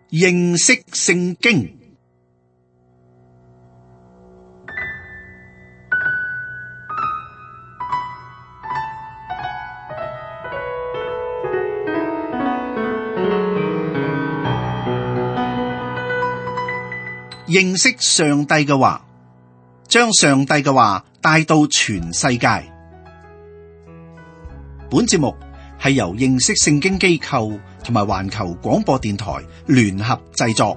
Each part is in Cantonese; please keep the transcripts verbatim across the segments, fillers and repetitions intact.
認識聖經。認識上帝嘅話，將上帝嘅話帶到全世界。本節目係由認識聖經機構同埋環球廣播電台聯合製作。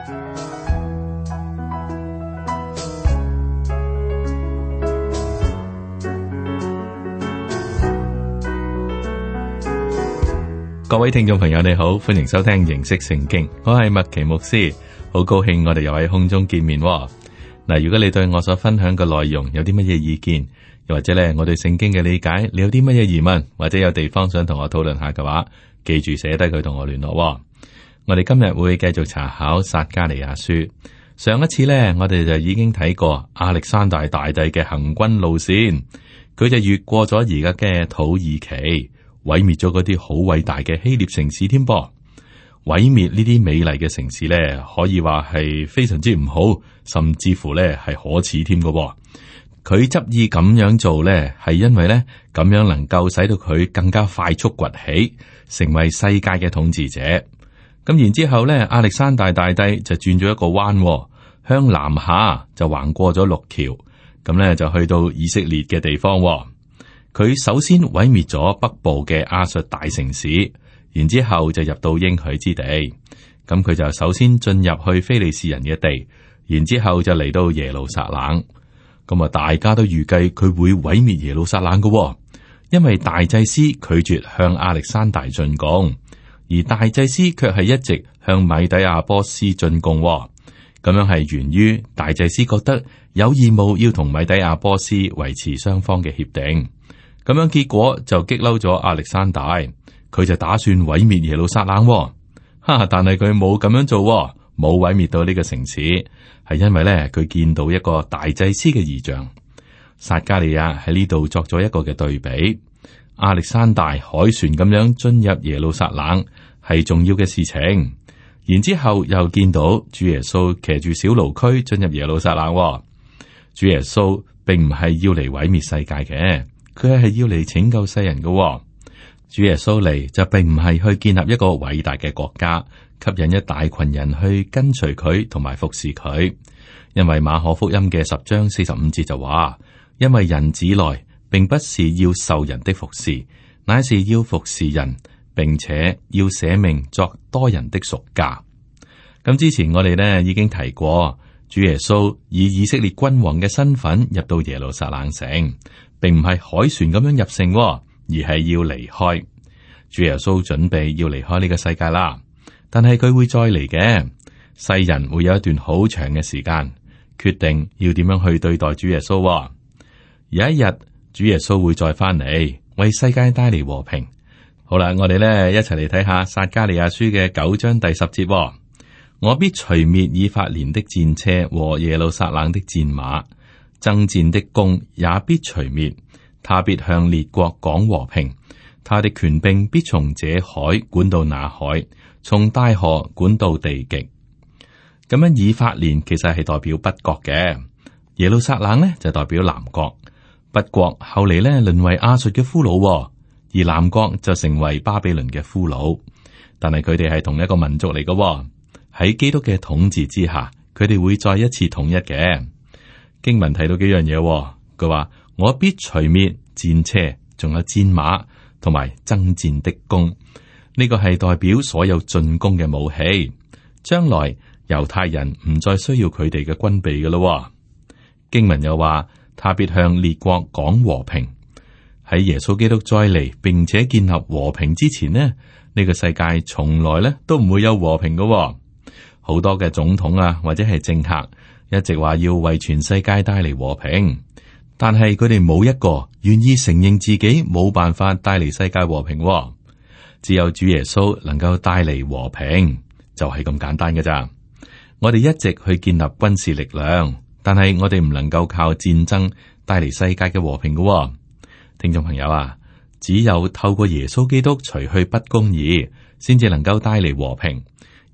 各位聽眾朋友你好，歡迎收聽認識聖經，我係麥奇牧師，好高興我哋又喺空中見面。嗱，如果你對我所分享嘅內容有啲乜嘢意見，又或者咧我對聖經嘅理解，你有啲乜嘢疑問，或者有地方想同我討論下嘅話，記住寫低佢同我聯絡。我哋今日會繼續查考撒迦利亞書。上一次呢，我哋就已經睇過亞歷山大大帝嘅行軍路線，佢就越過咗而家嘅土耳其，毀滅咗嗰啲好偉大嘅希臘城市添噃。毀滅呢啲美麗嘅城市呢，可以話係非常之唔好，甚至乎呢係可恥添嘅。佢執意咁樣做呢，係因為呢咁樣能夠使到佢更加快速崛起，成為世界嘅統治者。咁然之後呢，亞歷山大大帝就轉咗一個彎，向南下就橫過咗陸橋，咁呢就去到以色列嘅地方。佢首先毀滅咗北部嘅亞述大城市。然之後就入到應許之地，咁佢就首先進入去非利士人嘅地，然之後就嚟到耶路撒冷。咁啊，大家都預計佢會毀滅耶路撒冷嘅，因為大祭司拒絕向亞歷山大進貢，而大祭司卻係一直向米底亞波斯進貢。咁樣係源於大祭司覺得有義務要同米底亞波斯維持雙方嘅協定，咁樣結果就激嬲咗亞歷山大。佢就打算毀滅耶路撒冷，哈！但係佢冇咁樣做，冇毀滅到呢個城市，係因為咧佢見到一個大祭司嘅異象。撒迦利亞喺呢度作咗一個嘅對比，亞歷山大海船咁樣進入耶路撒冷係重要嘅事情，然之後又見到主耶穌騎住小驢駒進入耶路撒冷。主耶穌並唔係要嚟毀滅世界嘅，佢係要嚟拯救世人嘅。主耶穌嚟就並唔係去建立一個偉大嘅國家，吸引一大群人去跟隨佢同埋服侍佢。因為馬可福音嘅十章四十五節就話：因為人子來，並不是要受人的服侍，乃是要服侍人，並且要捨命作多人的贖價。咁之前我哋呢已經提過，主耶穌以以色列君王嘅身份入到耶路撒冷城，並唔係海船咁樣入城。而係要離開。主耶穌準備要離開呢個世界啦，但係佢會再嚟嘅。世人會有一段好長嘅時間，決定要點樣去對待主耶穌。有一日，主耶穌會再翻嚟，為世界帶嚟和平。好啦，我哋咧一齊嚟睇下撒迦利亞書嘅九章第十節。我必除滅以法蓮的戰車和耶路撒冷的戰馬，爭戰的弓也必除滅。他必向列國講和平，他的權柄必從這海管到那海，從大河管到地極。咁樣以法蓮其實係代表北國嘅，耶路撒冷呢就代表南國。北國後嚟呢淪為亞述嘅俘虜，而南國就成為巴比倫嘅俘虜。但係佢哋係同一個民族嚟嘅，喺基督嘅統治之下，佢哋會再一次統一嘅。經文提到幾樣嘢，佢話。我必除滅戰車，仲有戰馬，同埋爭戰的弓。呢個係代表所有進攻嘅武器。將來猶太人唔再需要佢哋嘅軍備嘅咯。經文又話，他必向列國講和平。喺耶穌基督再嚟並且建立和平之前呢，呢、呢個世界從來咧都唔會有和平嘅。好多嘅總統啊，或者係政客，一直話要為全世界帶嚟和平。但係佢哋冇一個願意承認自己冇辦法帶嚟世界和平，只有主耶穌能夠帶嚟和平，就係咁簡單嘅咋。我哋一直去建立軍事力量，但係我哋唔能夠靠戰爭帶嚟世界嘅和平嘅。聽眾朋友啊，只有透過耶穌基督除去不公義，先至能夠帶嚟和平。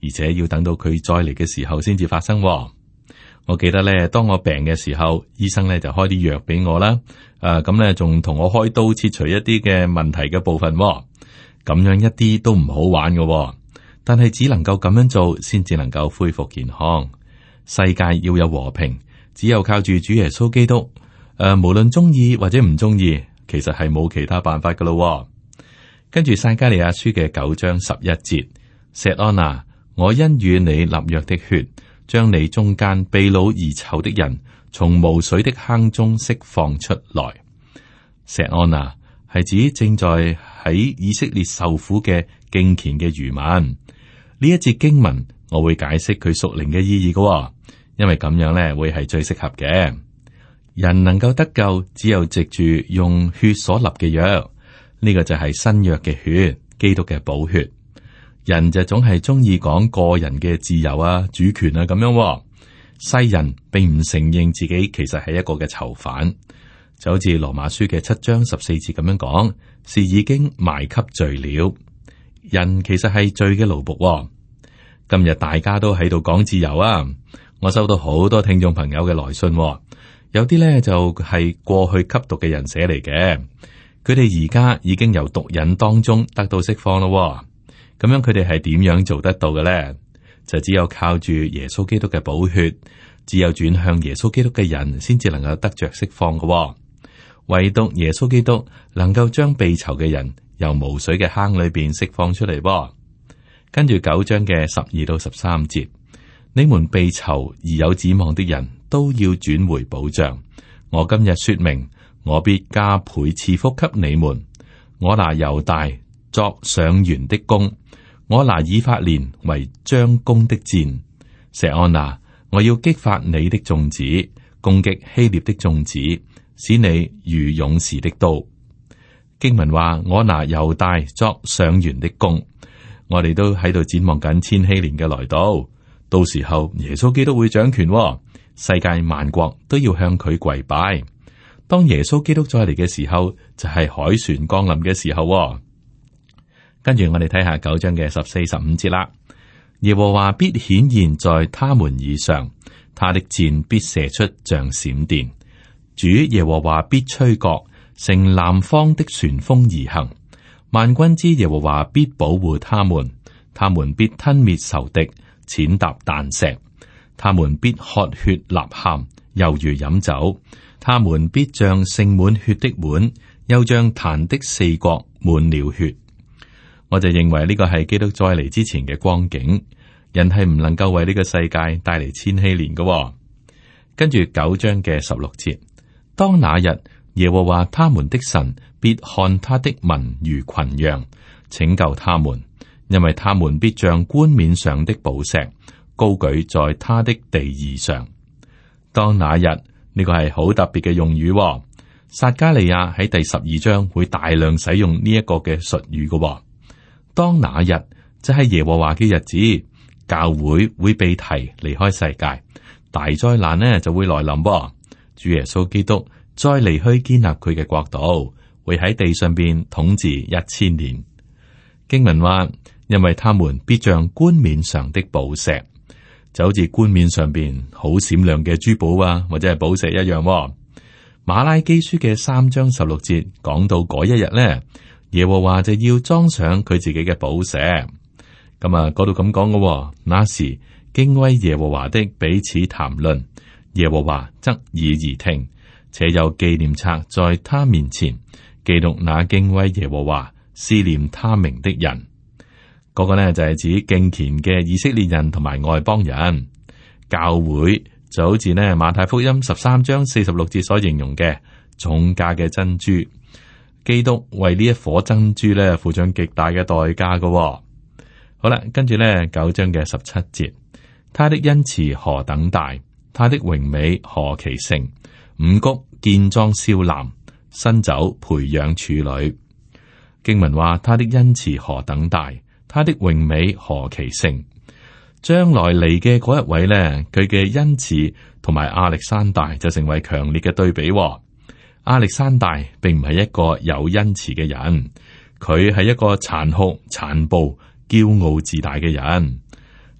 而且要等到佢再嚟嘅時候先至發生。我記得咧，當我病嘅時候，醫生咧就開啲藥俾我啦。誒，咁咧仲同我開刀切除一啲嘅問題嘅部分。咁樣一啲都唔好玩嘅，但係只能夠咁樣做，先至能夠恢復健康。世界要有和平，只有靠住主耶穌基督。誒，無論中意或者唔中意，其實係冇其他辦法噶咯。跟住撒迦利亞書嘅九章十一節，錫安啊，我因與你立約的血，將你中間被擄而囚的人從無水的坑中釋放出來。錫安啊，係指正在喺以色列受苦嘅敬虔嘅餘民。呢一節經文我會解釋佢屬靈嘅意義嘅，因為咁樣咧會係最適合嘅。人能夠得救，只有藉住用血所立嘅約，呢個就係新約嘅血，基督嘅寶血。人就總係中意講個人嘅自由啊、主權啊咁樣。世人並唔承認自己其實係一個嘅囚犯，就好似羅馬書嘅七章十四節咁樣講，是已經賣給罪了。人其實係罪嘅奴僕。今日大家都喺度講自由啊，我收到好多聽眾朋友嘅來信，有啲咧就係過去吸毒嘅人寫嚟嘅，佢哋而家已經由毒癮當中得到釋放咯。咁樣佢哋係點樣做得到嘅咧？就只有靠住耶穌基督嘅寶血，只有轉向耶穌基督嘅人，先至能夠得着釋放嘅。唯獨耶穌基督能夠將被囚嘅人由無水嘅坑裏邊釋放出嚟。跟住九章嘅十二到十三節，你們被囚而有指望的人都要轉回保障。我今日說明，我必加倍賜福給你們。我拿猶大作上弦的弓，我拿以法蓮為張弓的箭。錫安哪，我要激發你的眾子，攻擊希臘的眾子，使你如勇士的刀。經文話，我拿猶大作上弦的弓，我哋都喺度展望緊千禧年嘅來到，到時候耶穌基督會掌權，世界萬國都要向佢跪拜。當耶穌基督再嚟嘅時候，就係凱旋降臨嘅時候。跟住我哋睇下九章嘅十四、十五節啦。耶和華必顯現在他們以上，他的箭必射出像閃電。主耶和華必吹角，乘南方的旋風而行。萬軍之耶和華必保護他們，他們必吞滅仇敵，踐踏彈石。他們必喝血吶喊，猶如飲酒。他們必像盛滿血的碗，又像壇的四角滿了血。我就認為呢個係基督再嚟之前嘅光景，人係唔能夠為呢個世界帶嚟千禧年嘅。跟住九章嘅十六節，當那日耶和華他們的神必看他的民如群羊，拯救他們，因為他們必像冠冕上的寶石，高舉在他的地義上。當那日，呢個係好特別嘅用語。撒迦利亞喺第十二章會大量使用呢一個嘅術語嘅。當那日就係耶和華嘅日子，教會會被提離開世界，大災難呢就會來臨。主耶穌基督再離去建立佢嘅國度，會喺地上邊統治一千年。經文話，因為他們必像冠冕上的寶石，就好似冠冕上邊好閃亮嘅珠寶啊，或者係寶石一樣。馬拉基書嘅三章十六節講到嗰一日呢，耶和華就要裝上佢自己嘅寶石。咁啊，嗰度咁講嘅，那時敬畏耶和華的彼此談論，耶和華側耳而聽，且有紀念冊在他面前，記錄那敬畏耶和華、思念他名的人。嗰個呢就係指敬虔嘅以色列人同埋外邦人。教會就好似呢馬太福音十三章四十六節所形容嘅重價嘅珍珠。基督為呢一顆珍珠咧付上極大嘅代價嘅、哦。好啦，跟住咧九章嘅十七節，他的恩慈何等大，他的榮美何其盛，五穀建裝少男，新酒培養處女。經文話，他的恩慈何等大，他的榮美何其盛。將來嚟嘅嗰一位咧，佢嘅恩慈同埋亞歷山大就成為強烈嘅對比、哦。亞歷山大並唔係一個有恩慈嘅人，佢係一個殘酷、殘暴、驕傲自大嘅人。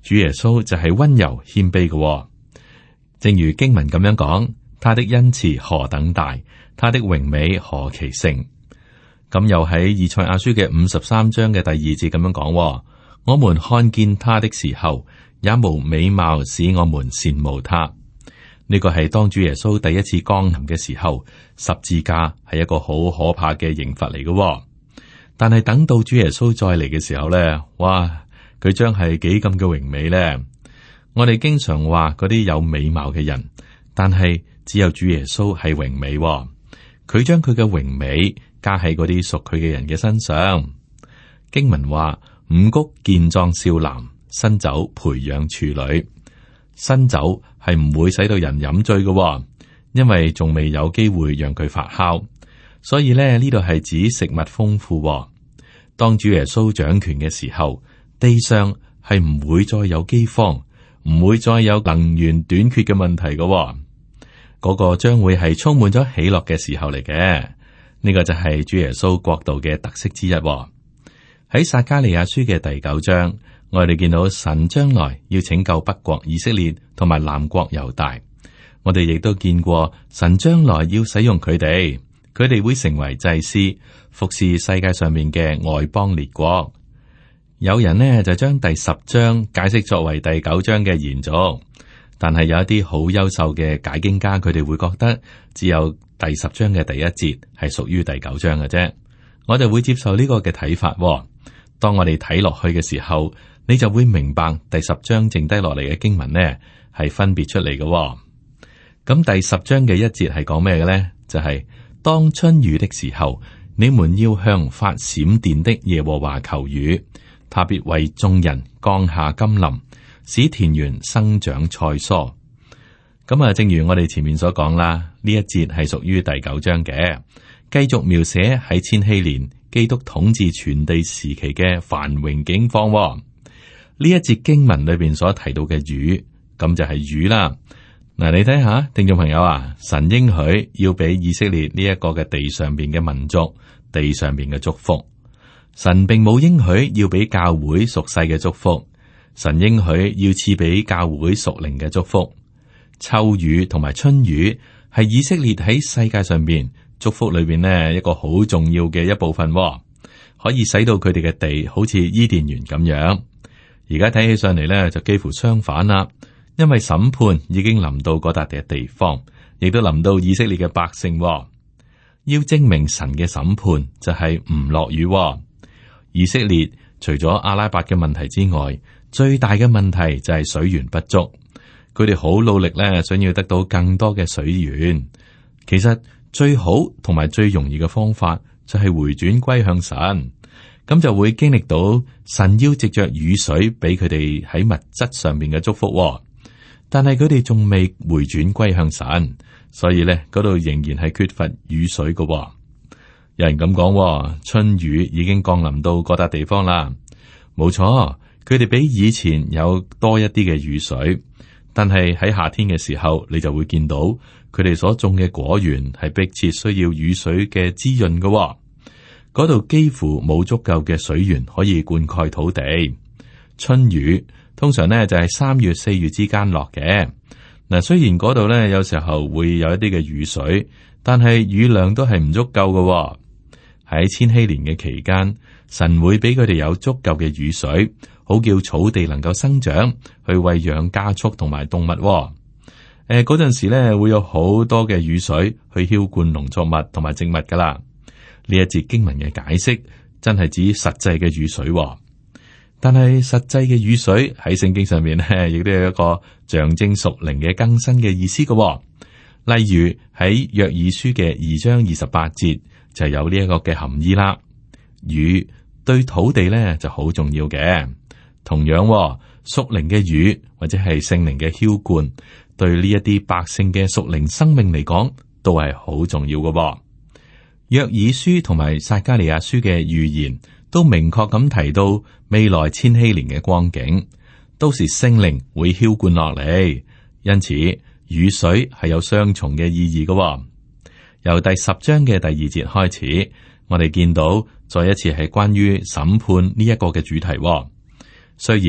主耶穌就係温柔謙卑嘅。正如經文咁樣講，他的恩慈何等大，他的榮美何其盛。咁又喺以賽亞書嘅五十三章嘅第二節咁樣講，我們看見他的時候，也無美貌使我們羨慕他。呢個係當主耶穌第一次降臨嘅時候，十字架係一個好可怕嘅刑罰嚟嘅。但係等到主耶穌再嚟嘅時候咧，哇，佢將係幾咁嘅榮美咧。我哋經常話嗰啲有美貌嘅人，但係只有主耶穌係榮美，佢將佢嘅榮美加喺嗰啲屬佢嘅人嘅身上。經文話，五穀健壯少男，新酒培養處女。新酒係唔會使到人飲醉嘅，因為仲未有機會讓佢發酵。所以咧，呢度係指食物豐富。當主耶穌掌權嘅時候，地上係唔會再有饑荒，唔會再有能源短缺嘅問題嘅。嗰個將會係充滿咗喜樂嘅時候嚟嘅。呢個就係主耶穌國度嘅特色之一。喺撒迦利亞書嘅第九章，我哋見到神將來要拯救北國以色列同埋南國猶大。我哋亦都見過神將來要使用佢哋，佢哋會成為祭司，服侍世界上面嘅外邦列國。有人呢就將第十章解釋作為第九章嘅延續，但係有一啲好優秀嘅解經家，佢哋會覺得只有第十章嘅第一節係屬於第九章嘅啫。我就會接受呢個嘅睇法。當我哋睇落去嘅時候，你就會明白第十章剩低落嚟嘅經文呢係分別出嚟嘅。咁第十章嘅一節係講咩嘅呢？就係、是、當春雨的時候，你們要向發閃電的耶和華求雨，他必為眾人降下甘霖，使田園生長菜蔬。咁啊，正如我哋前面所講啦，呢一節係屬於第九章嘅，繼續描寫喺千禧年基督統治全地時期嘅繁榮景況。呢一節經文裏邊所提到嘅雨，咁就係雨啦。嗱，你睇下，聽眾朋友啊，神應許要俾以色列呢一個嘅地上邊嘅民族，地上邊嘅祝福。神並冇應許要俾教會屬世嘅祝福，神應許要賜俾教會屬靈嘅祝福。秋雨同埋春雨係以色列喺世界上邊祝福裏邊呢一個好重要嘅一部分，可以使到佢哋嘅地好似伊甸園咁樣。而家睇起上嚟呢，就幾乎相反啦，因為審判已經臨到嗰笪嘅地方，亦都臨到以色列嘅百姓。要證明神嘅審判就係唔落雨。以色列除咗阿拉伯嘅問題之外，最大嘅問題就係水源不足。佢哋好努力咧，想要得到更多嘅水源。其實最好同埋最容易嘅方法就係回轉歸向神，咁就會經歷到神要藉着雨水俾佢哋喺物質上面嘅祝福。但係佢哋仲未回轉歸向神，所以咧嗰度仍然係缺乏雨水嘅。有人咁講，春雨已經降臨到嗰笪地方啦。冇錯，佢哋比以前有多一啲嘅雨水。但係喺夏天嘅時候，你就會見到佢哋所種嘅果園係迫切需要雨水嘅滋潤嘅。嗰度幾乎冇足夠嘅水源可以灌溉土地。春雨通常呢就係三月四月之間落嘅。嗱，雖然嗰度呢有時候會有一啲嘅雨水，但係雨量都係唔足夠嘅。喺千禧年嘅期間，神會俾佢哋有足夠嘅雨水，好叫草地能夠生長，去餵養家畜同埋動物。誒、呃，嗰陣時咧會有好多嘅雨水去澆灌農作物同埋植物噶啦。呢一節經文嘅解釋真係指實際嘅雨水，但係實際嘅雨水喺聖經上面咧，亦都有一個象徵屬靈嘅更新嘅意思嘅。例如喺約珥書嘅二章二十八節就有呢一個嘅含義啦。雨對土地咧就好重要嘅。同樣，屬靈嘅雨或者係聖靈嘅澆灌，對呢一啲百姓嘅屬靈生命嚟講，都係好重要嘅。約珥書同埋撒迦利亞書嘅預言都明確咁提到未來千禧年嘅光景，到時聖靈會澆灌落嚟，因此雨水係有雙重嘅意義嘅。由第十章嘅第二節開始，我哋見到再一次係關於審判呢一個嘅主題。雖然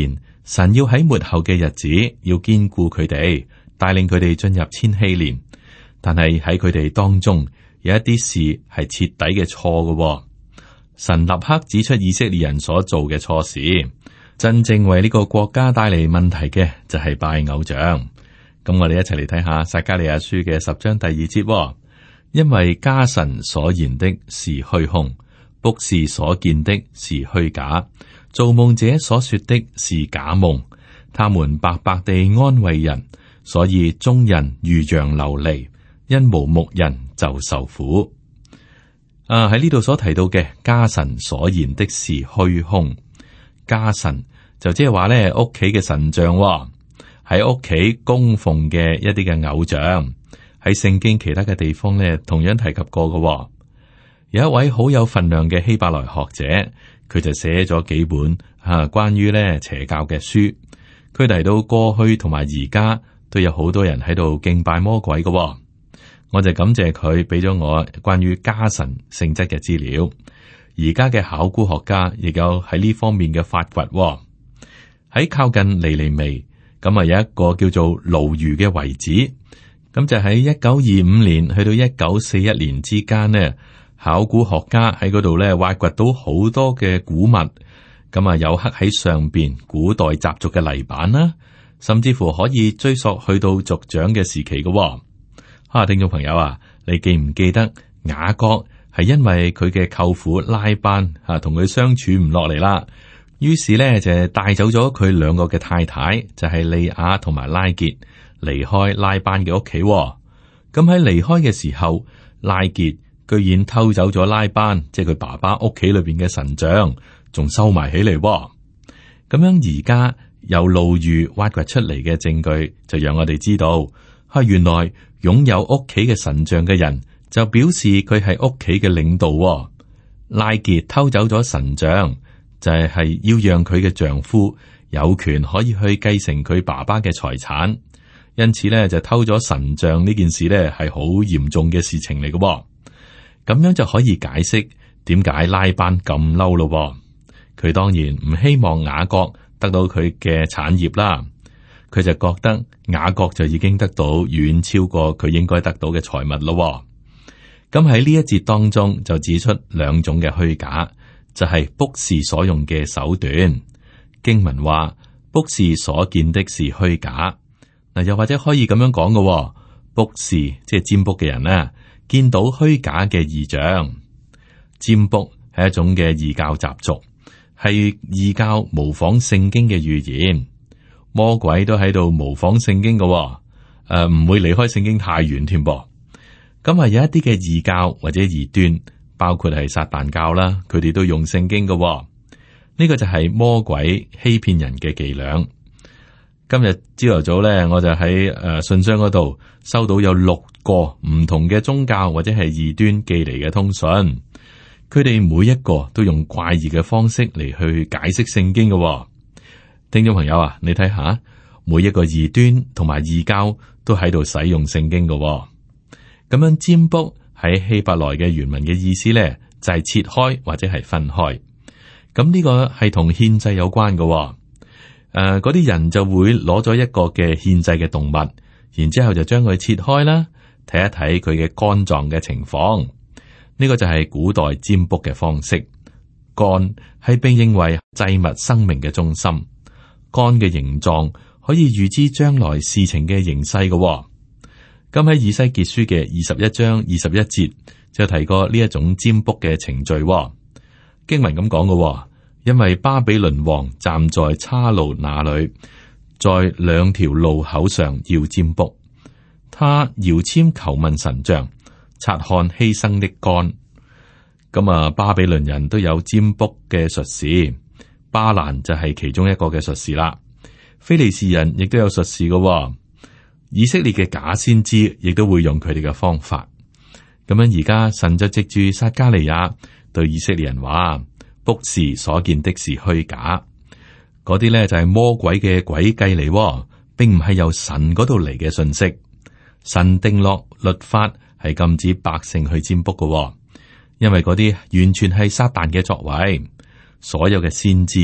神要喺末後嘅日子要堅固佢哋，帶領佢哋進入千禧年。但係喺佢哋當中有一啲事係徹底嘅錯嘅。神立刻指出以色列人所做嘅錯事，真正為呢個國家帶嚟問題嘅就係拜偶像。咁我哋一齊嚟睇下撒迦利亞書嘅十章第二節，因為家神所言的是虛空，卜士所見的是虛假，造夢者所說的是假夢，他們白白地安慰人，所以眾人如羊流離，因無牧人就受苦。啊，喺呢度所提到嘅家神所言的是虛空，家神就即係話咧屋企嘅神像喺屋企供奉嘅一啲嘅偶像，喺聖經其他嘅地方咧同樣提及過嘅。有一位好有份量嘅希伯來學者，佢就寫咗幾本啊關於咧邪教嘅書。佢提到過去同埋而家都有好多人喺度敬拜魔鬼嘅。我就感謝佢俾咗我關於家神性質嘅資料。而家嘅考古學家亦有喺呢方面嘅發掘。喺靠近尼尼微，咁啊有一個叫做鱸魚嘅遺址，咁就喺一九二五年去到一九四一年之間呢，考古學家喺嗰度咧挖掘到好多嘅古物，咁啊有刻喺上邊古代習俗嘅泥板啦，甚至乎可以追溯去到族長嘅時期嘅。啊，聽眾朋友啊，你記唔記得雅各係因為佢嘅舅父拉班啊同佢相處唔落嚟啦，於是咧就帶走咗佢兩個嘅太太，就係利亞同埋拉結，離開拉班嘅屋企。咁喺離開嘅時候，拉結居然偷走咗拉班，即係佢爸爸屋企裏邊嘅神像，仲收埋起嚟。咁樣而家由鱸魚挖掘出嚟嘅證據，就讓我哋知道，啊，原來擁有屋企嘅神像嘅人，就表示佢係屋企嘅領導。拉結偷走咗神像，就係係要讓佢嘅丈夫有權可以去繼承佢爸爸嘅財產，因此咧就偷咗神像呢件事咧係好嚴重嘅事情嚟嘅。咁樣就可以解釋點解拉班咁嬲咯。佢當然唔希望雅各得到佢嘅產業啦。佢就覺得雅各就已經得到遠超過佢應該得到嘅財物咯。咁喺呢一節當中就指出兩種嘅虛假，就係卜士所用嘅手段。經文話卜士所見的是虛假，嗱又或者可以咁樣講嘅，卜士即係占卜嘅人咧，見到虛假嘅異象。占卜係一種嘅異教習俗，係異教模仿聖經嘅預言。魔鬼都喺度模仿聖經嘅，誒、呃、唔會離開聖經太遠添噃。咁啊有一啲嘅異教或者異端，包括係撒旦教啦，佢哋都用聖經嘅。呢、這個就係魔鬼欺騙人嘅伎倆。今日朝頭早咧，我就喺誒信箱嗰度收到有六個唔同嘅宗教或者係異端寄嚟嘅通訊，佢哋每一個都用怪異嘅方式嚟去解釋聖經嘅。聽眾朋友啊，你睇下，每一個異端同埋異教都喺度使用聖經嘅。咁樣占卜喺希伯來嘅原文嘅意思咧，就係切開或者係分開。咁呢個係同獻祭有關嘅。誒、呃，嗰啲人就會攞咗一個嘅獻祭嘅動物，然之後就將佢切開啦，睇一睇佢嘅肝臟嘅情況。呢個就係古代占卜嘅方式。肝係被認為祭物生命嘅中心。肝嘅形狀可以預知將來事情嘅形勢嘅、哦。咁喺以西結書嘅二十一章二十一節就提過呢一種占卜嘅程序、哦。經文咁講嘅，因為巴比倫王站在岔路那裏，在兩條路口上要占卜，他搖籤求問神像，察看犧牲的肝。咁啊，巴比倫人都有占卜嘅術士。巴蘭就係其中一個嘅術士啦，非利士人亦都有術士嘅、哦，以色列嘅假先知亦都會用佢哋嘅方法。咁樣而家神就藉住撒迦利亞對以色列人話：卜士所見的是虛假，嗰啲咧就係魔鬼嘅詭計嚟，並唔係由神嗰度嚟嘅信息。神定落律法係禁止百姓去占卜嘅、哦，因為嗰啲完全係撒旦嘅作為。所有嘅先知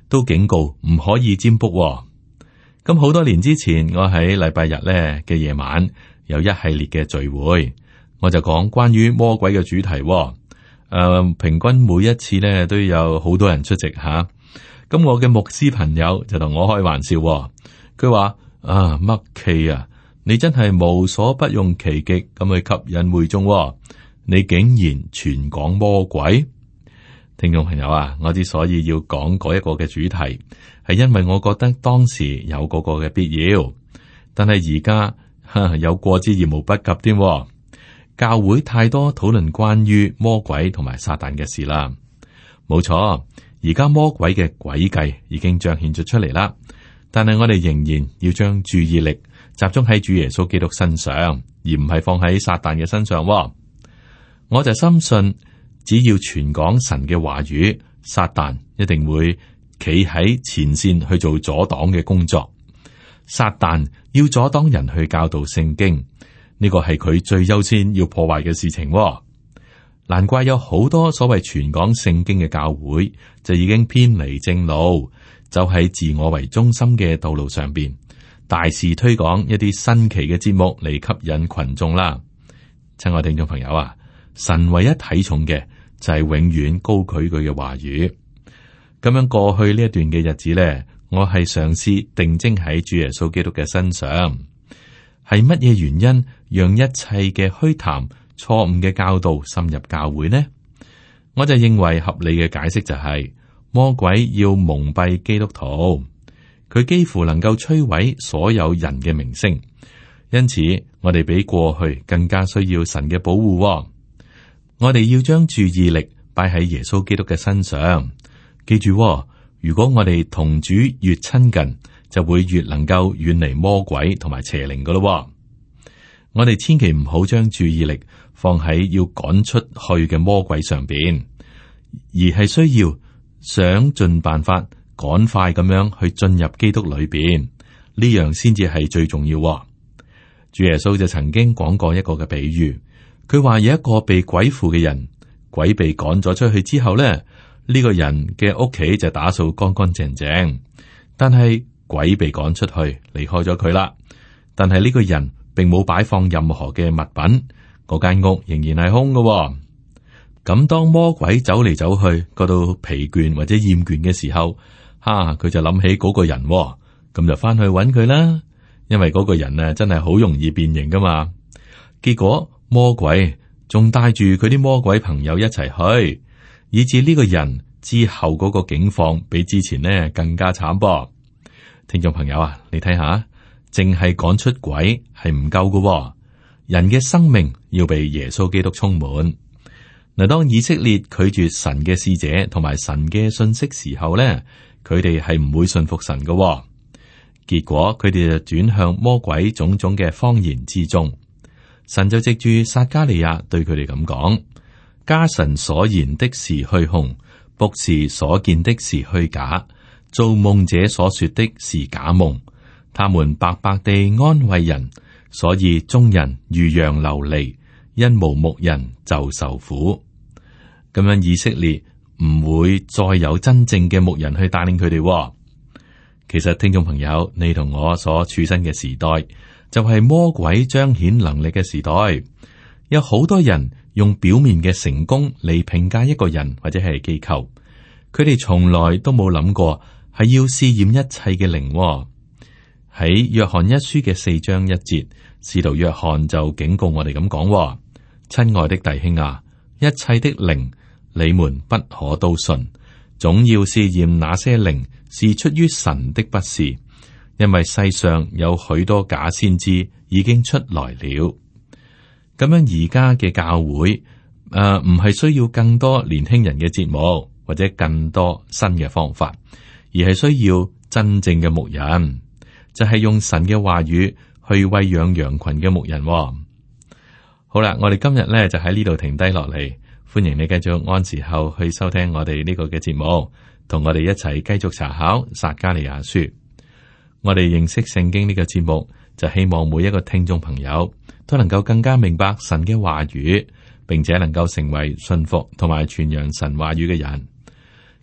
都警告唔可以占卜喎。咁好多年之前，我喺禮拜日咧嘅夜晚有一系列嘅聚會，我就講關於魔鬼嘅主題喎。誒、呃，平均每一次咧都有好多人出席吓。咁、啊、我嘅牧師朋友就同我開玩笑喎，佢話啊，麥奇啊，你真係無所不用其極咁去吸引會眾喎，你竟然傳講魔鬼。聽眾朋友啊，我之所以要講嗰一個嘅主題，係因為我覺得當時有嗰個嘅必要，但係而家有過之而無不及添。教會太多討論關於魔鬼同埋撒旦嘅事啦。冇錯，而家魔鬼嘅詭計已經彰顯咗出嚟啦，但係我哋仍然要將注意力集中喺主耶穌基督身上，而唔係放喺撒旦嘅身上。我就深信，只要傳講神嘅話語，撒旦一定會企喺前線去做阻擋嘅工作。撒旦要阻擋人去教導聖經，呢個係佢最優先要破壞嘅事情。難怪有好多所謂傳講聖經嘅教會就已經偏離正路，就喺自我為中心嘅道路上邊，大肆推廣一啲新奇嘅節目嚟吸引群眾啦。親愛聽眾朋友啊，神唯一睇重嘅就係永遠高舉佢嘅話語。咁樣過去呢一段嘅日子咧，我係嘗試定睛喺主耶穌基督嘅身上。係乜嘢原因讓一切嘅虛談、錯誤嘅教導滲入教會呢？我就認為合理嘅解釋就係、是、魔鬼要蒙蔽基督徒，佢幾乎能夠摧毀所有人嘅名聲。因此，我哋比過去更加需要神嘅保護、哦。我哋要將注意力擺喺耶穌基督嘅身上。記住、哦，如果我哋同主越親近，就會越能夠遠離魔鬼同埋邪靈噶咯。我哋千祈唔好將注意力放喺要趕出去嘅魔鬼上邊，而係需要想盡辦法趕快咁樣去進入基督裏邊，呢樣先至係最重要。主耶穌就曾經講過一個嘅比喻，佢話有一個被鬼附嘅人，鬼被趕咗出去之後咧，呢個人嘅屋企就打掃乾乾淨淨，但係鬼被趕出去離開咗佢啦，但係呢個人並冇擺放任何嘅物品，嗰間屋仍然係空嘅。咁當魔鬼走嚟走去，嗰度疲倦或者厭倦嘅時候，哈，佢就諗起嗰個人，咁就翻去揾佢啦。因為嗰個人啊，真係好容易變形噶嘛。結果魔鬼仲帶住佢啲魔鬼朋友一齊去，以致呢個人之後嗰個境況比之前呢更加慘噃。聽眾朋友啊，你睇下，淨係趕出鬼係唔夠噶，人嘅生命要被耶穌基督充滿。嗱，當以色列拒絕神嘅使者同埋神嘅信息時候咧，佢哋係唔會信服神噶。結果佢哋就轉向魔鬼種種嘅謊言之中。神就藉住撒迦利亞對佢哋咁講：家神所言的是虛空，卜士所見的是虛假，造夢者所說的是假夢。他們白白地安慰人，所以眾人如羊流離，因無牧人就受苦。咁樣以色列唔會再有真正嘅牧人去帶領佢哋。其實聽眾朋友，你同我所處身嘅時代就係魔鬼彰顯能力嘅時代。有好多人用表面嘅成功嚟評價一個人或者係機構，佢哋從來都冇諗過係要試驗一切嘅靈。喺約翰一書嘅四章一節，使徒約翰就警告我哋咁講：親愛的弟兄啊，一切的靈你們不可都信，總要試驗那些靈是出於神的，不是，因為世上有許多假先知已經出來了。咁樣而家嘅教會誒，唔係需要更多年輕人嘅節目或者更多新嘅方法，而係需要真正嘅牧人，就係用神嘅話語去餵養羊群嘅牧人。好啦，我哋今日咧就喺呢度停低落嚟，歡迎你繼續按時候去收聽我哋呢個嘅節目，同我哋一齊繼續查考撒迦利亞書。我哋認識聖經呢個節目，就希望每一個聽眾朋友都能夠更加明白神嘅話語，並且能夠成為信服同埋傳揚神話語嘅人。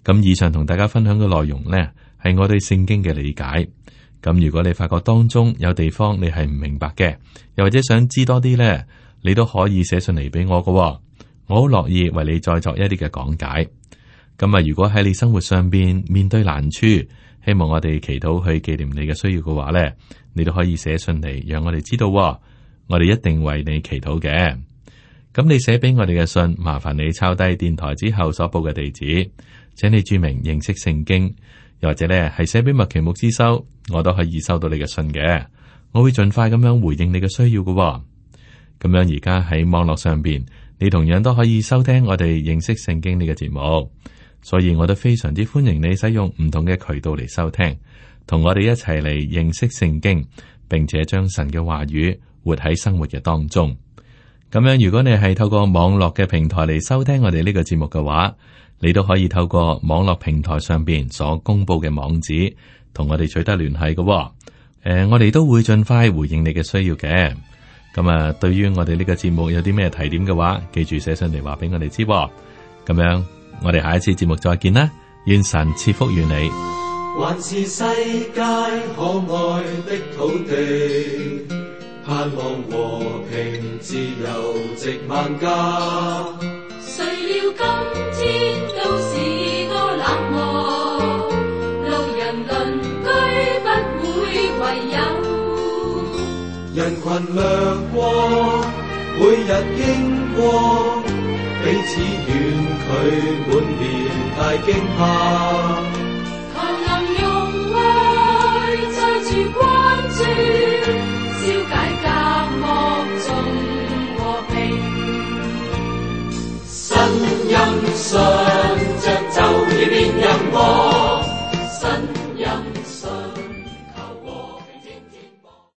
咁以上同大家分享嘅內容呢，係我對聖經嘅理解。咁如果你發覺當中有地方你係唔明白嘅，又或者想知多啲呢，你都可以寫信嚟俾我㗎喎，我好樂意為你再作一啲嘅講解。咁啊，如果喺你生活上邊面對難處，希望我哋祈禱去紀念你嘅需要嘅話呢，你都可以寫信嚟，讓我哋知道喎，我哋一定為你祈禱嘅。咁你寫俾我哋嘅信，麻煩你抄低電台之後所報嘅地址，請你注明認識聖經，又或者咧係寫俾麥奇牧師收，我都可以收到你嘅信嘅。我會盡快咁樣回應你嘅需要嘅喎。咁樣而家喺網絡上邊，你同樣都可以收聽我哋認識聖經呢個節目，所以我都非常之歡迎你使用唔同嘅渠道嚟收聽，同我哋一齊嚟認識聖經，並且將神嘅話語活喺生活嘅當中。咁樣，如果你係透過網絡嘅平台嚟收聽我哋呢個節目嘅話，你都可以透過網絡平台上邊所公布嘅網址，同我哋取得聯繫嘅。誒、呃，我哋都會盡快回應你嘅需要嘅。咁啊，對於我哋呢個節目有啲咩提點嘅話，記住寫信嚟話俾我哋知。咁樣，我哋下一次節目再見啦，願神賜福於你。 還是世界可愛的土地，盼望和平自由值萬家。 誰料今天都市多冷漠，路人鄰居不會為友。 人群掠過，每日經過，彼此遠距滿面大驚怕。 求能用愛載住關注。